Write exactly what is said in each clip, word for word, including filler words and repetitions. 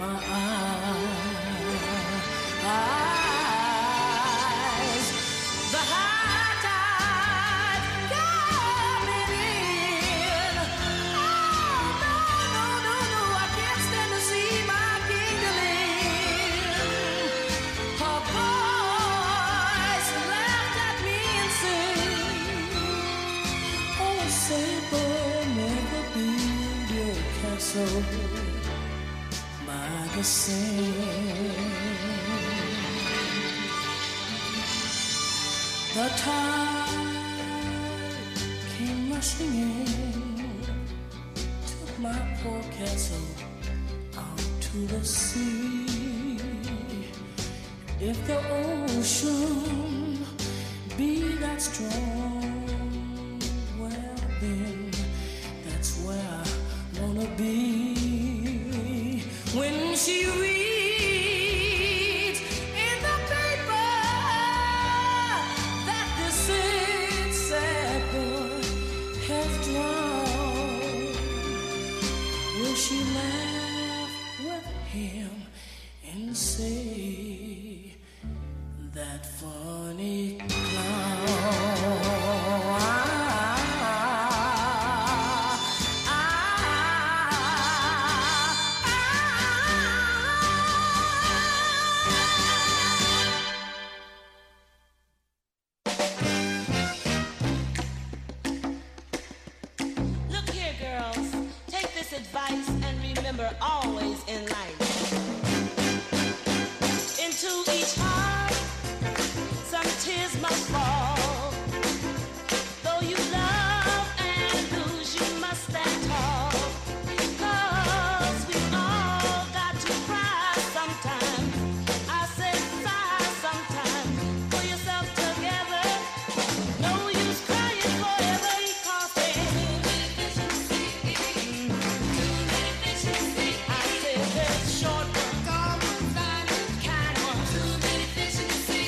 my eyes. The high tide coming in. Oh, no, no, no, no, I can't stand to see my kingdom in. Her voice laughed at me and said, oh, say, boy, never build your castle by the sand. The tide came rushing in, took my poor castle out to the sea. If the ocean be that strong, well then that's where I wanna be. When she reads in the paper that the sad, sad boy has drowned, will she laugh with him and say, that funny clown? Advice and remember always in life, into each heart some tears must fall. Though you love and lose, you must stand tall, 'cause we all got to cry sometimes. I said sigh sometimes. Pull yourself together. No use crying forever, 'cause short one, tall one, fine one, kind one. Too many fish in the sea.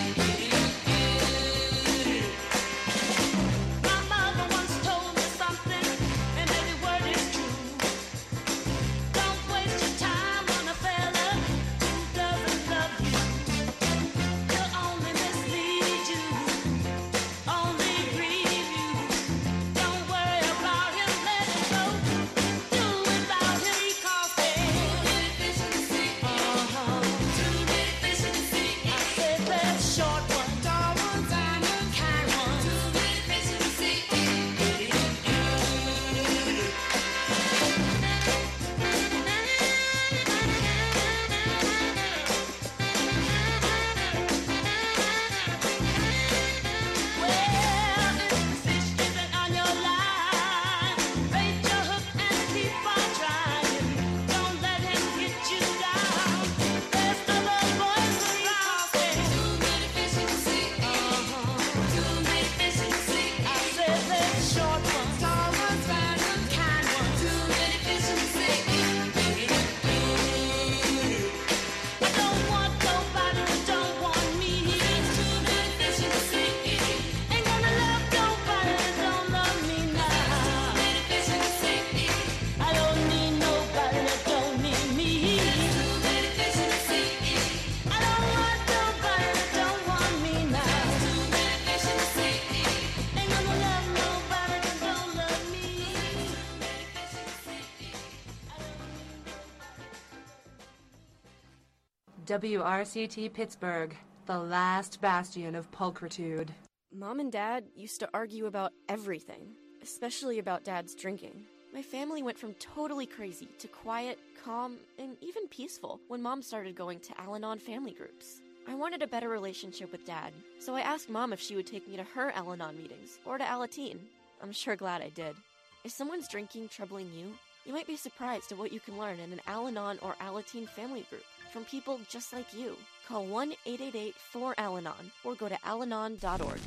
W R C T Pittsburgh, the last bastion of pulchritude. Mom and Dad used to argue about everything, especially about Dad's drinking. My family went from totally crazy to quiet, calm, and even peaceful when Mom started going to Al-Anon family groups. I wanted a better relationship with Dad, so I asked Mom if she would take me to her Al-Anon meetings, or to Alateen. I'm sure glad I did. Is someone's drinking troubling you? You might be surprised at what you can learn in an Al-Anon or Alateen family group from people just like you. Call one eight eight eight four Al-Anon or go to al anon dot org.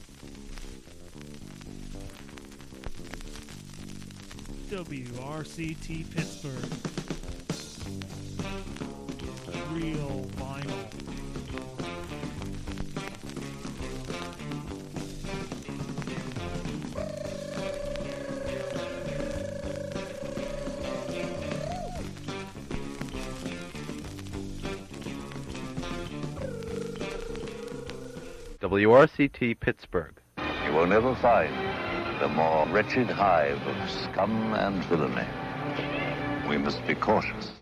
W R C T Pittsburgh. Real vinyl. W R C T Pittsburgh. You will never find the more wretched hive of scum and villainy. We must be cautious.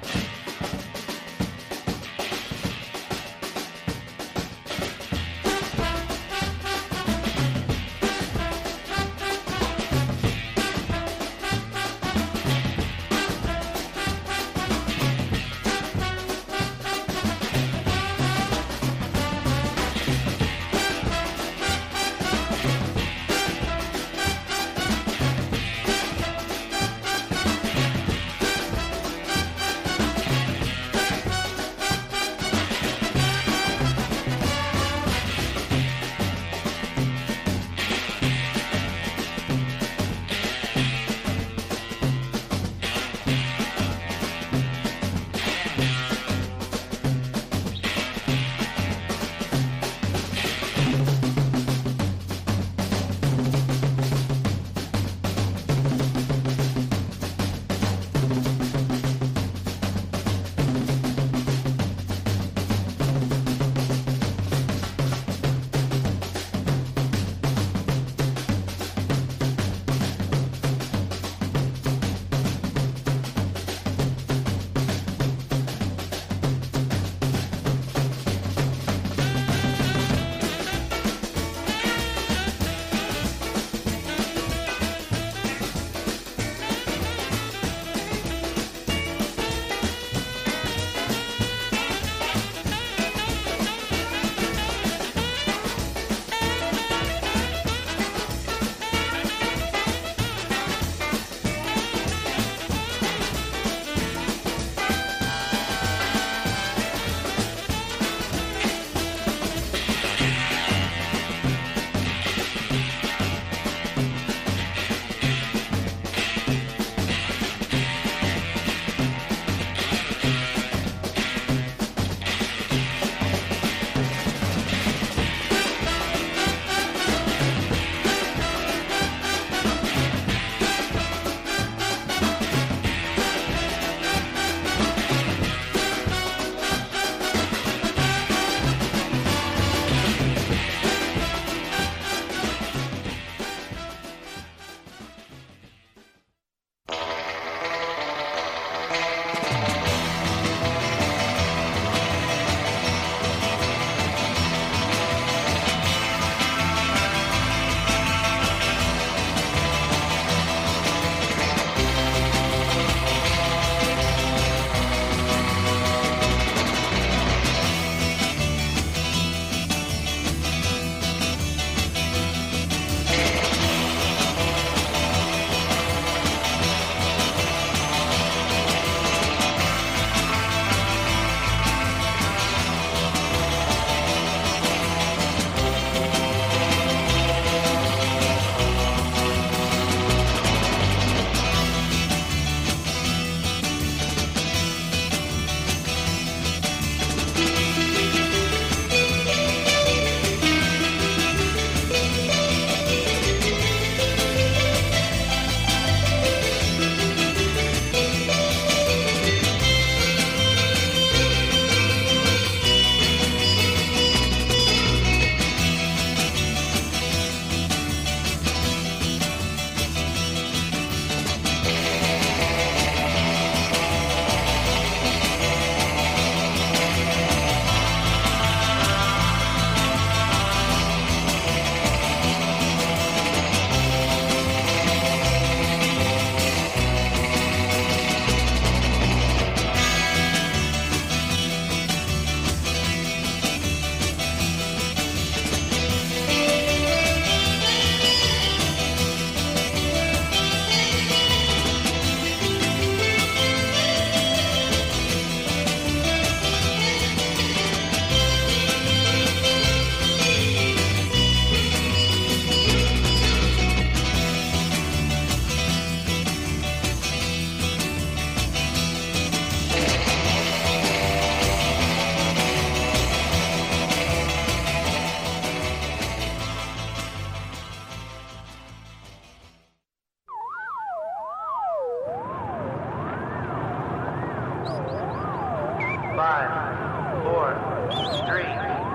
Five, four, three,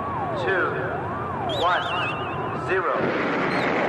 two, one, zero.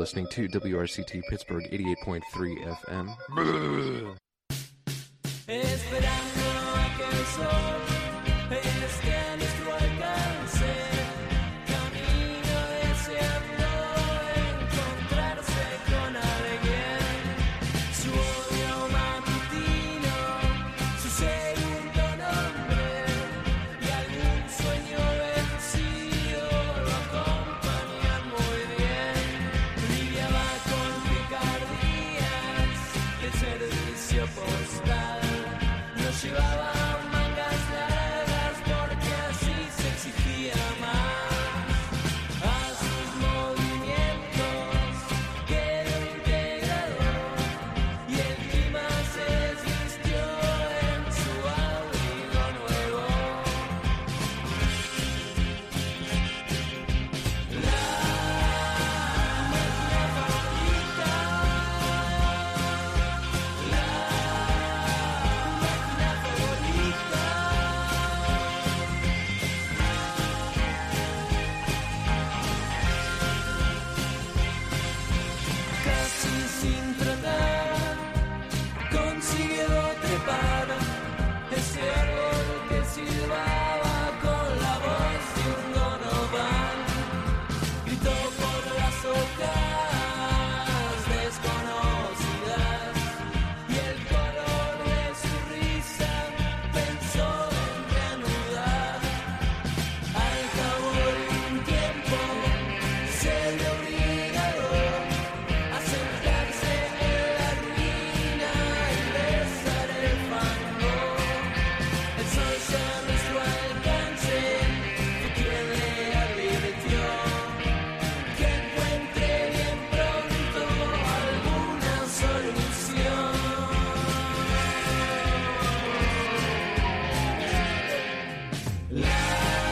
listening to W R C T Pittsburgh eighty-eight point three F M. Esperando a que el sol esté a nuestro alcance, camino deseando encontrarse con alguien. Su odio matutino, su segundo nombre y algún sueño vencido lo acompañan muy bien. Lidiaba con picardías el servicio postal. Llevaba mangas largas porque así se exigía más a sus movimientos, quedó integrado y el clima se desvistió en su abrigo nuevo. La máquina favorita, la ese árbol que silbaba con la voz de un Donovan, gritó por las hojas desconocidas y el color de su risa pensó en reanudar. Al cabo de un tiempo se le obligó a sentarse en la ruina y besar el fango. El sol se a nuestro alcance fue quien le advirtió que encuentre bien pronto alguna solución. La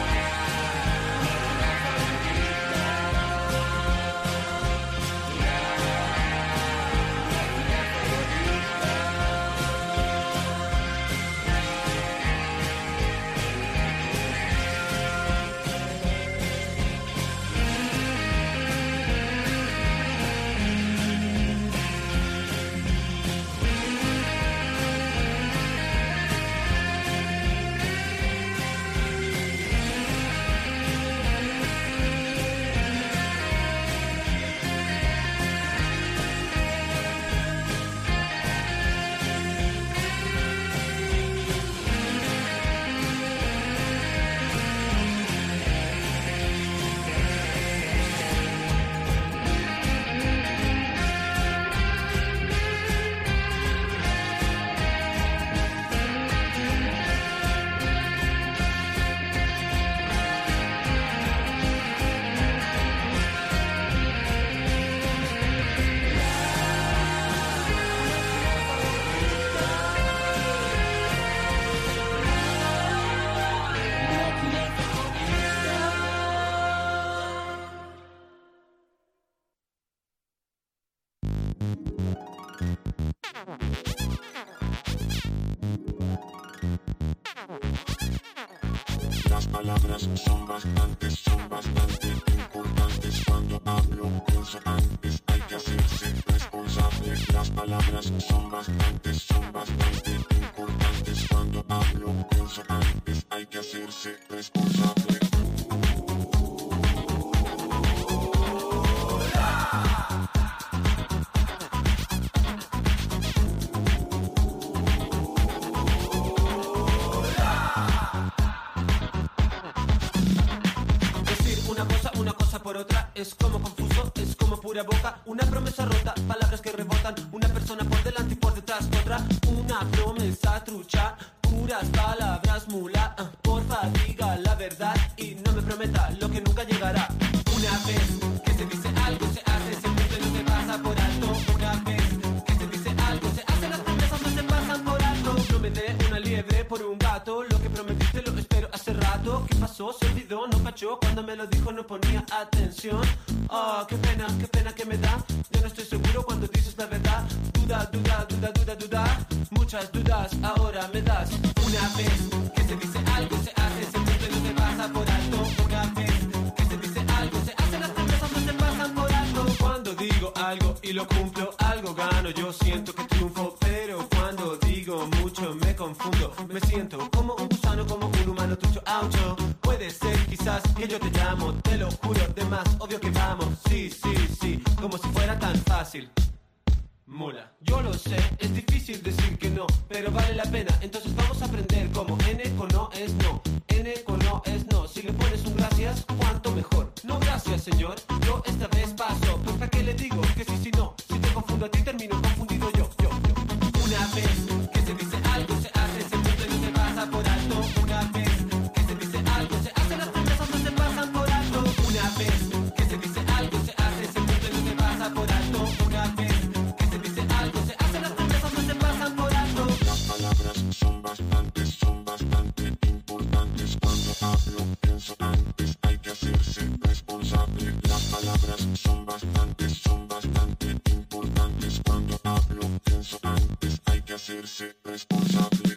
Las palabras son bastantes, son bastante importantes. Cuando hablo, pienso antes, hay que hacerse responsable. Las palabras son bastantes, son bastante importantes. Cuando hablo, pienso antes, hay que hacerse responsable. Por otra, es como confuso, es como pura boca, una promesa rota, palabras que rebotan, una persona por delante y por detrás otra, una promesa trucha, puras palabras mula, uh, porfa diga la verdad y no me prometa lo que nunca llegará. Una vez que se dice algo se hace, siempre no se pasa por alto. Una vez que se dice algo se hace, las promesas no se pasan por alto. Prometé una liebre por un gato, lo que prometiste lo espero hace rato. ¿Qué pasó? Se olvidó, no cachó, cuando me lo dijo no ponía atención. Oh, qué pena, qué pena que me da. Yo no estoy seguro cuando dices la verdad. Duda, duda, duda, duda, duda. Muchas dudas ahora me das. Una vez que se dice algo se hace, siempre no se pasa por alto. Una vez que se dice algo se hace, las promesas no se pasan por alto. Cuando digo algo y lo cumplo, algo gano, yo siento que triunfo, pero cuando digo mucho me confundo, me siento como un gusano, como un humano tucho, aucho. Puede ser quizás que yo te llamo, te lo juro, de más obvio que vamos, sí, sí, sí, como si fuera tan fácil. Mula, yo lo sé, es difícil decir que no, pero vale la pena, entonces vamos a aprender como N con no es no, N con no es no, si le pones un gracias, cuánto mejor. No gracias señor, yo esta vez paso, pues para qué le digo que sí, sí, no, si te confundo a ti termino confundido yo, yo, yo. Una vez que se dice algo se hace, se cumple, no se pasa por alto. Una vez que se dice algo se hace, las promesas no se pasan por alto. Una vez que se dice algo se hace, se cumple, no se pasa por alto. Una vez las palabras son bastantes, son bastante importantes. Cuando hablo, pienso antes, hay que hacerse responsable. Las palabras son bastantes, son bastante importantes. Cuando hablo, pienso antes, hay que hacerse responsable.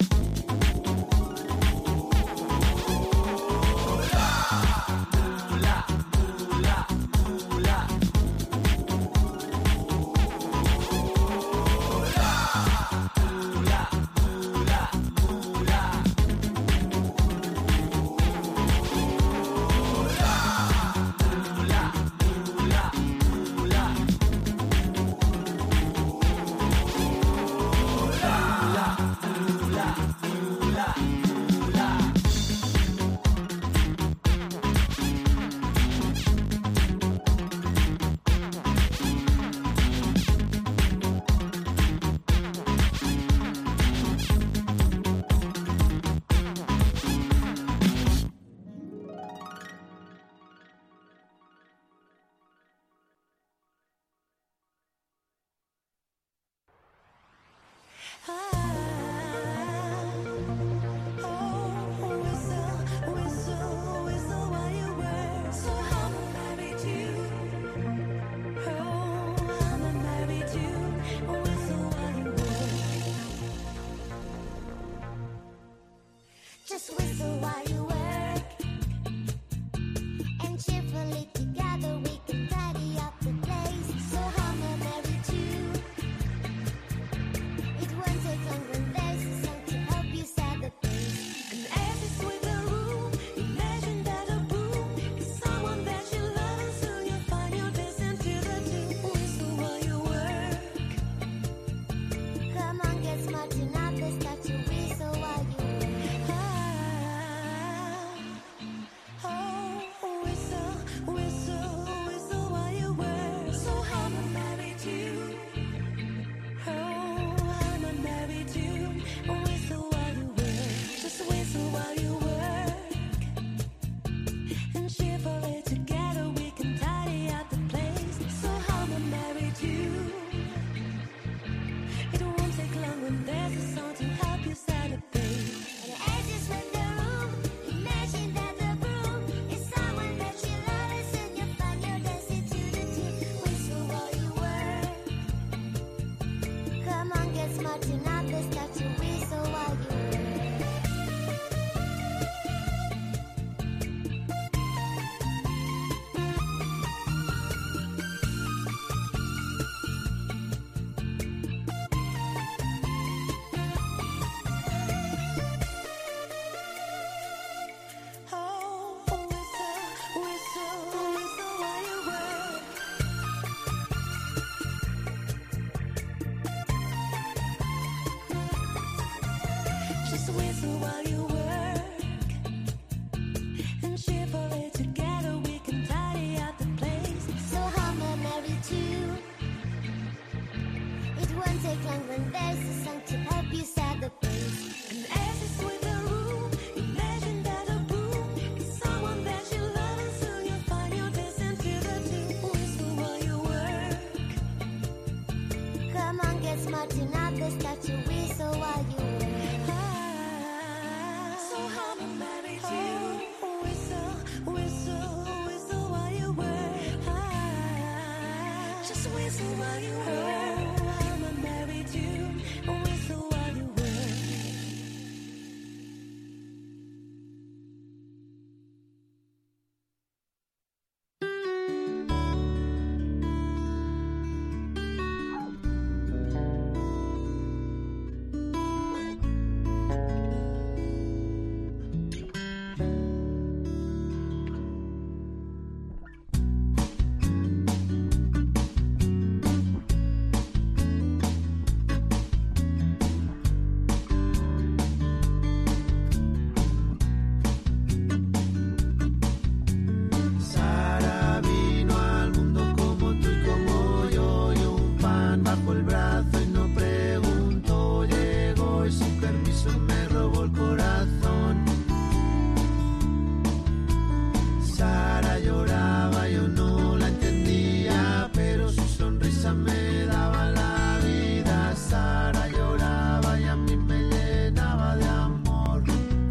me daban la vida. Sara lloraba y a mí me llenaba de amor.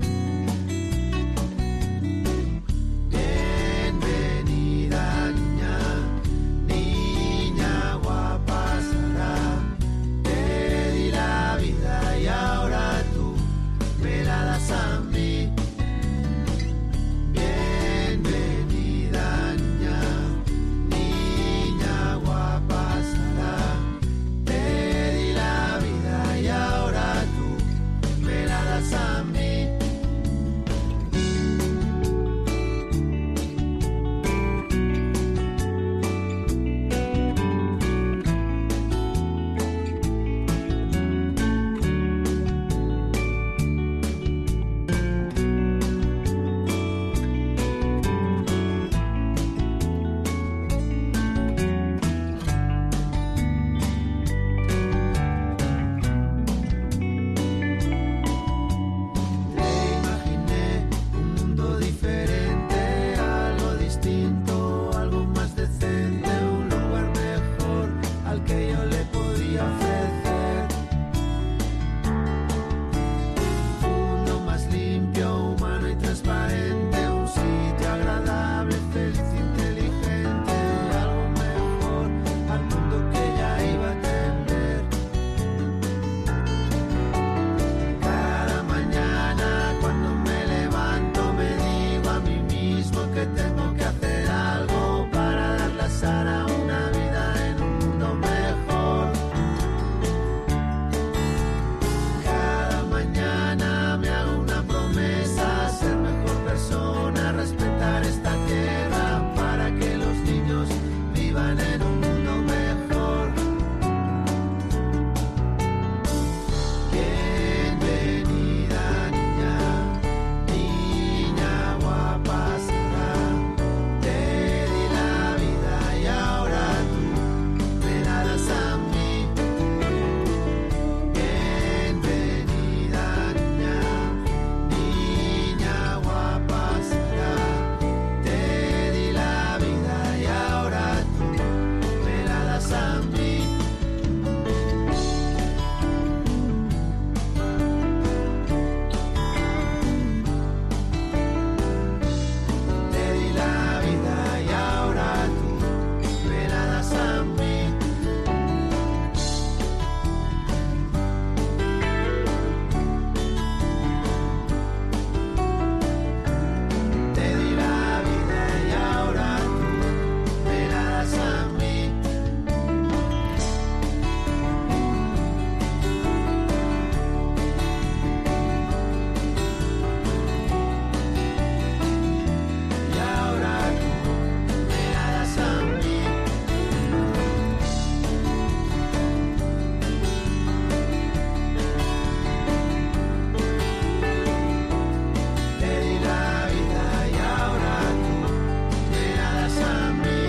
Bienvenida niña, niña guapa Sara. Te di la vida y ahora tú me la das a mí. Bienvenida niña, niña guapa Sara. Te di la vida y ahora tú me la das a mí. Le imaginé un mundo diferente, algo distinto, algo más decente, un lugar mejor al que yo le podía ofrecer. Un mundo más limpio, humano y transparente, un sitio agradable, feliz, inteligente, algo mejor al mundo que ya iba a tener. Cada mañana cuando me levanto me digo a mí mismo que tengo que hacer algo para darle a Sara una vida en un mundo mejor. Cada mañana me hago una promesa, ser mejor persona, respetar esta tierra para que los niños vivan en un mundo mejor. Bienvenida niña, niña guapa Sara. Te di la vida y ahora tú me la das a mí. Bienvenida niña, niña guapa Sara. Te di la vida y ahora tú me la das a mí. Te di la vida y ahora tú me la das a mí. Te di la vida y ahora tú me la das a mí. Y ahora tú me la das a mí. Te di la vida y ahora tú me la das a mí.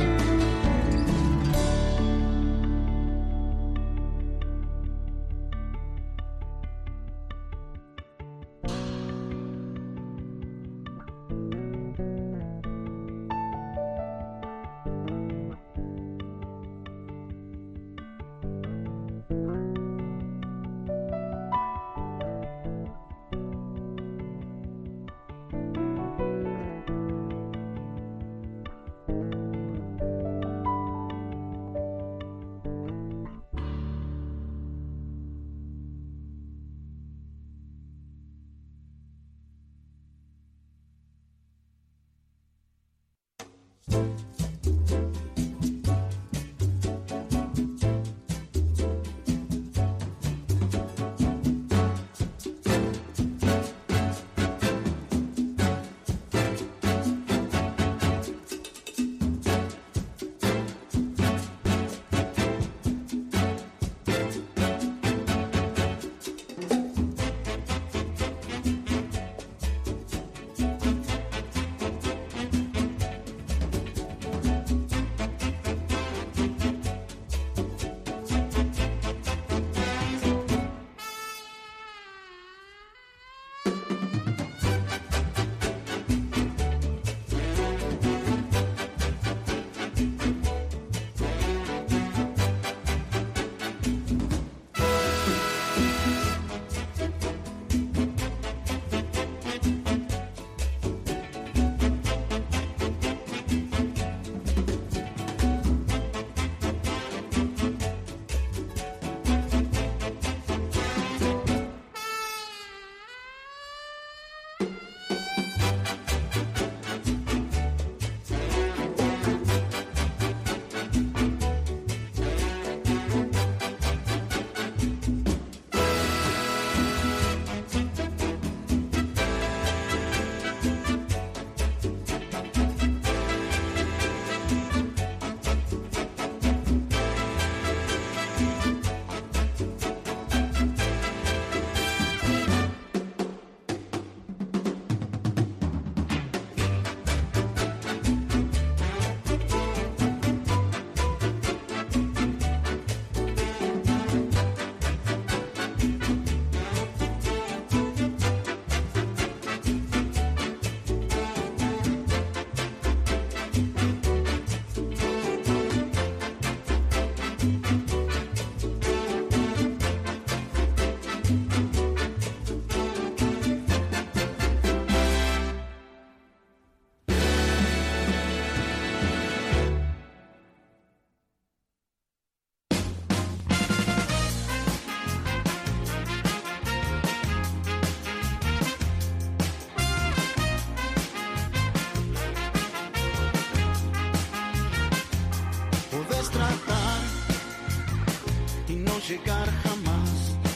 llegar jamás.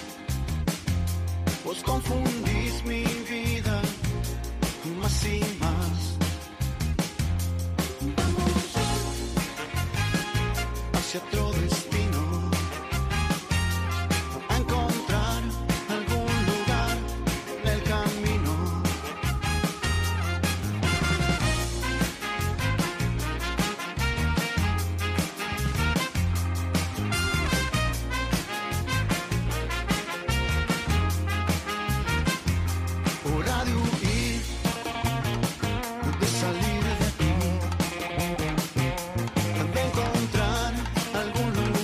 Vos confundís mi vida más y más. Vamos hacia otro destino, a encontrar algún lugar en el camino. Hora de huir, de salir de aquí, de encontrar algún lugar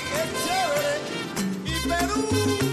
¡Qué chévere! ¡Mi Perú!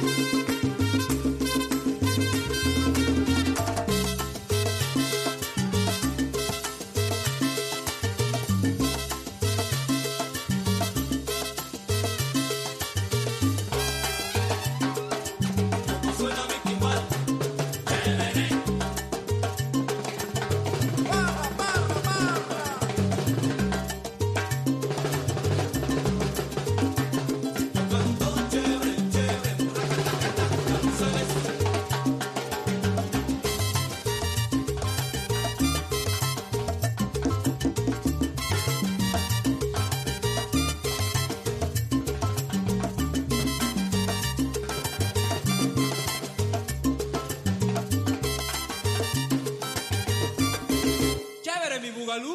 Chévere mi bugalú.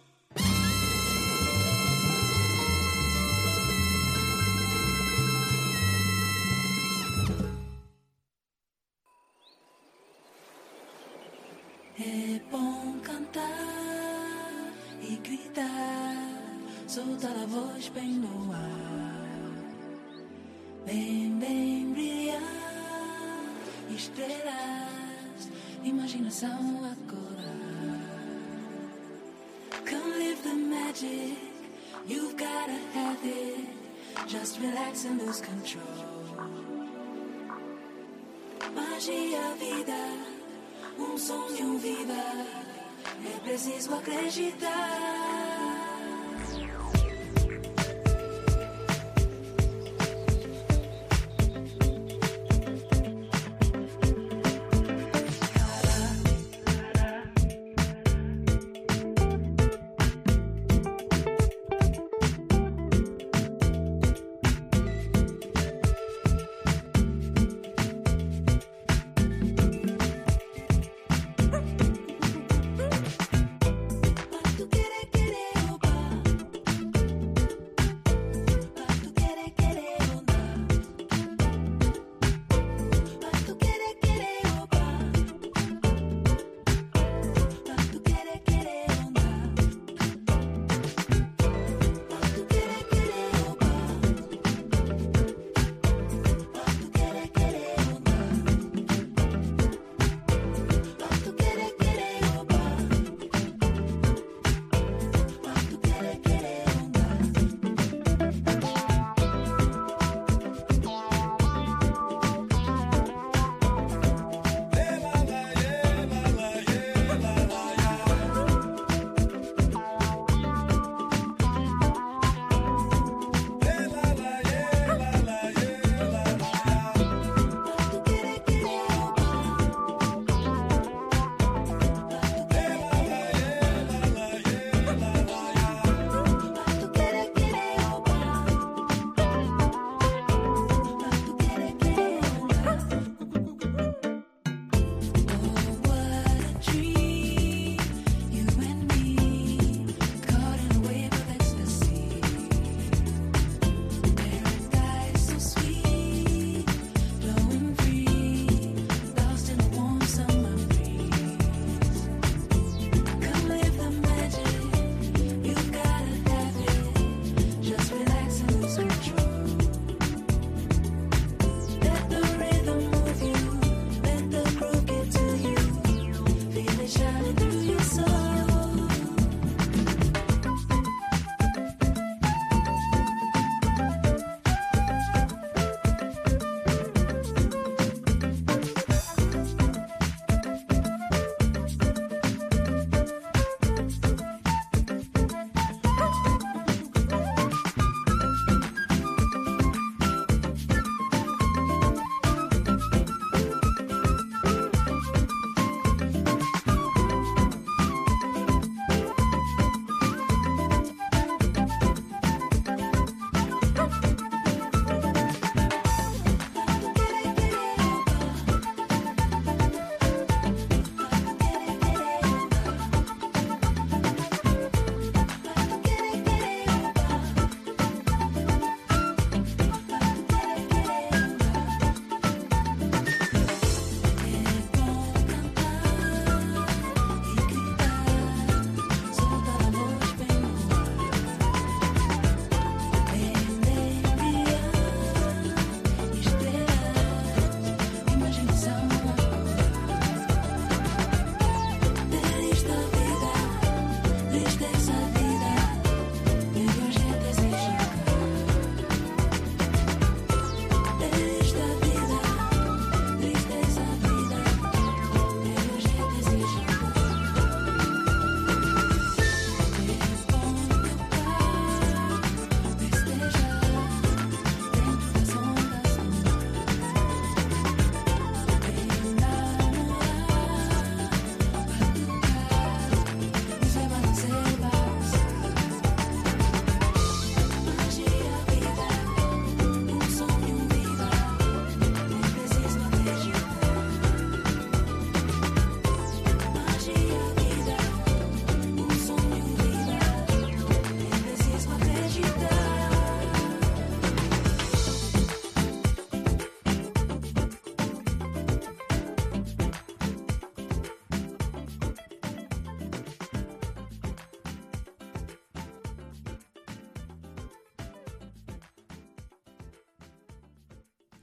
É bom cantar e gritar, soltar a voz bem no ar, bem, bem brilhar, estrelas, imaginação acordar. Come live the magic, you've gotta have it, just relax and lose control. Magia, vida. Um sonho vida, é preciso acreditar. Tú quieres, quieres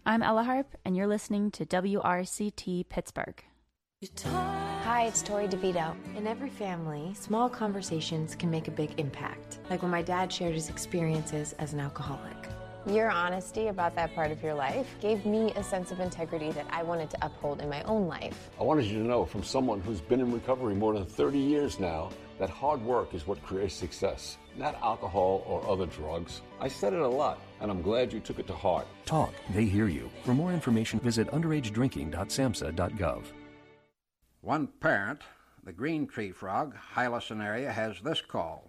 I'm Ella Harp, and you're listening to W R C T Pittsburgh. Hi, it's Tori DeVito. In every family, small conversations can make a big impact, like when my dad shared his experiences as an alcoholic. Your honesty about that part of your life gave me a sense of integrity that I wanted to uphold in my own life. I wanted you to know, from someone who's been in recovery more than thirty years now, that hard work is what creates success, not alcohol or other drugs. I said it a lot, and I'm glad you took it to heart. Talk, they hear you. For more information, visit underage drinking dot samhsa dot gov. One parent, the green tree frog, Hylosin area, has this call.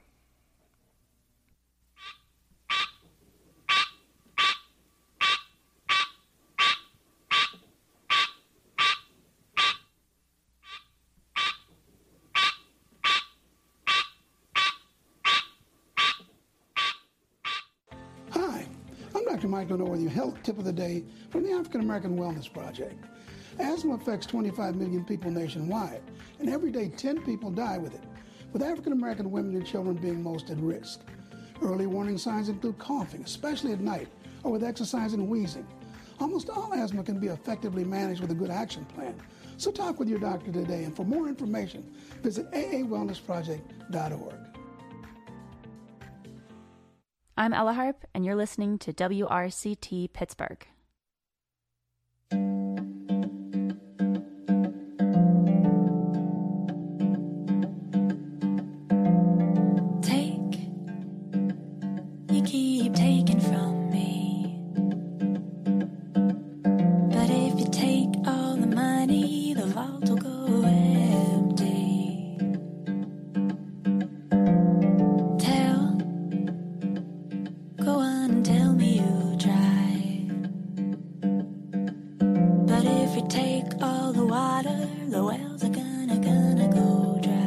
Hi, I'm Doctor Mike Northern, health tip of the day from the African American Wellness Project. Asthma affects twenty-five million people nationwide, and every day ten people die with it, with African American women and children being most at risk. Early warning signs include coughing, especially at night, or with exercise and wheezing. Almost all asthma can be effectively managed with a good action plan. So talk with your doctor today, and for more information, visit A A wellness project dot org. I'm Ella Harp, and you're listening to W R C T Pittsburgh. Take, you keep taking from me. But if you take all the money, the vault will go empty. Tell, go on and tell me you tried. But if you take all the water, the wells are gonna, gonna go dry.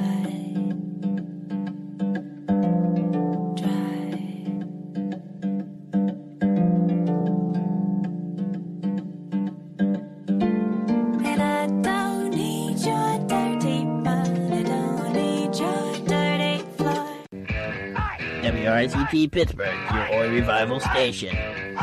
And I don't need your dirty money, don't need your dirty floor. W R C T Pittsburgh, your Oi Revival station.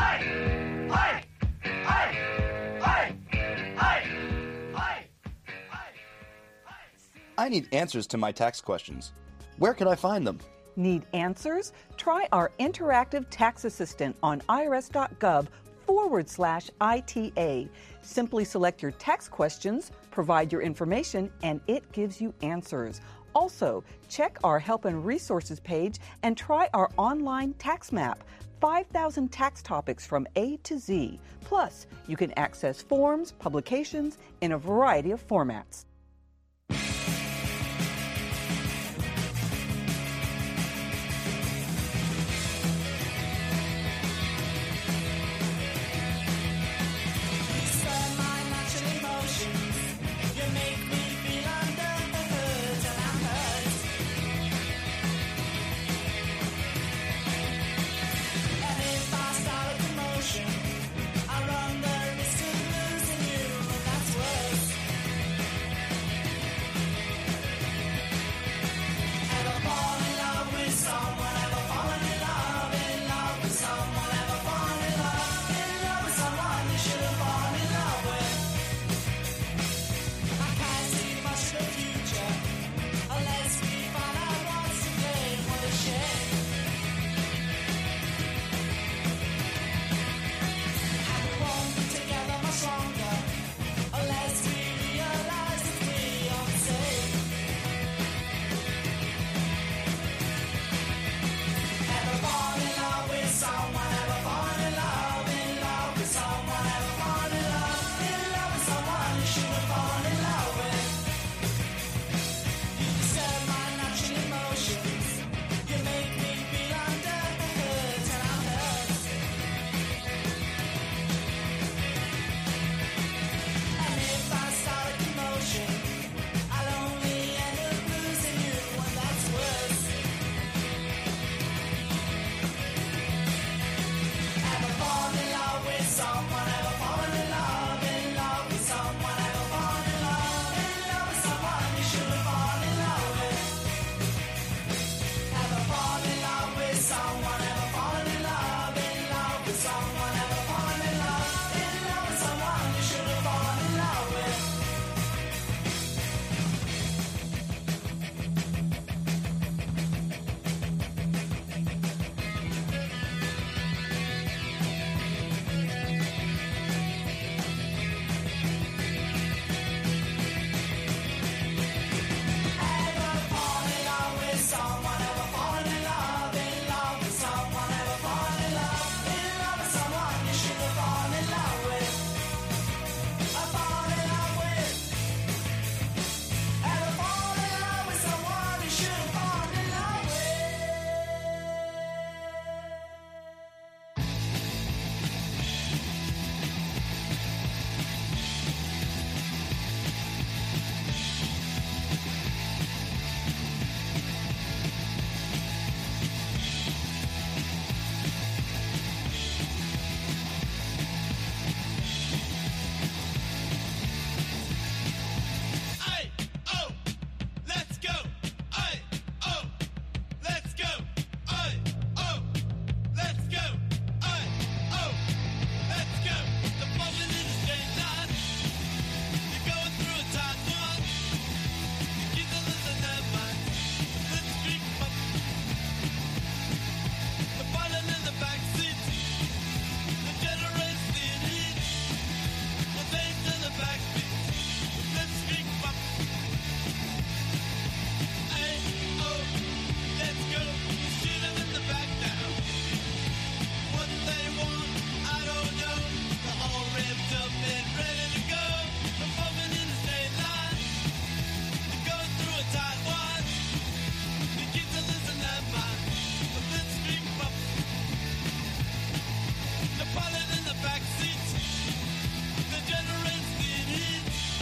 I need answers to my tax questions. Where can I find them? Need answers? Try our interactive tax assistant on irs.gov forward slash ITA. Simply select your tax questions, provide your information, and it gives you answers. Also, check our help and resources page and try our online tax map. five thousand tax topics from A to Z. Plus, you can access forms, publications in a variety of formats.